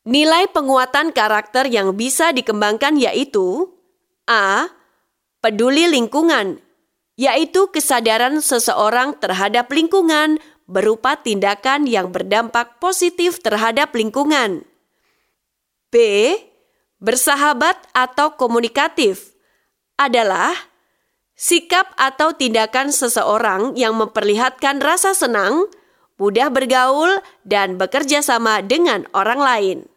Nilai penguatan karakter yang bisa dikembangkan yaitu A. Peduli lingkungan, yaitu kesadaran seseorang terhadap lingkungan berupa tindakan yang berdampak positif terhadap lingkungan. B. Bersahabat atau komunikatif adalah sikap atau tindakan seseorang yang memperlihatkan rasa senang, mudah bergaul, dan bekerja sama dengan orang lain.